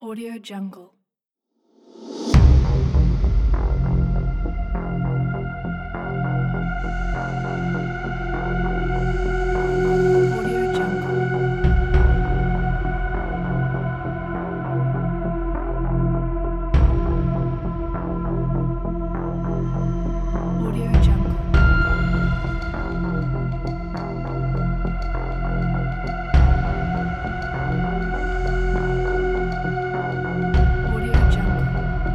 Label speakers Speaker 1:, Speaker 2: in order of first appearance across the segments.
Speaker 1: Audio Jungle. Audio Jungle. Audio Jungle. Audio Jungle.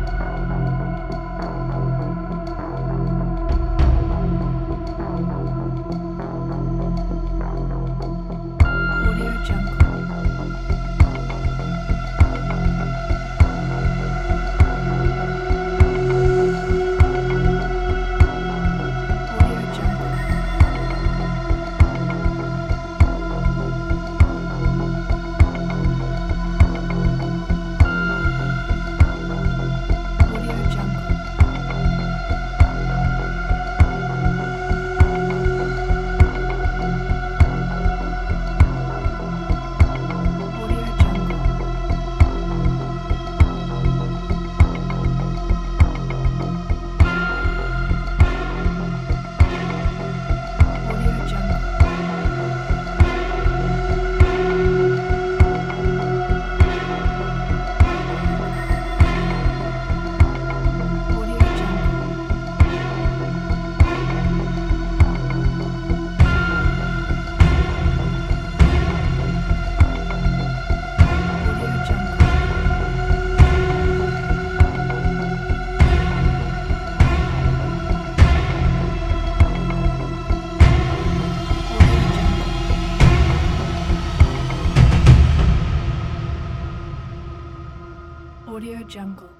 Speaker 1: Audio Jungle. Audio Jungle. Audio Jungle. Audio Jungle. Audio Jungle. Audio Jungle. Audio Jungle. Audio Jungle. Audio Jungle.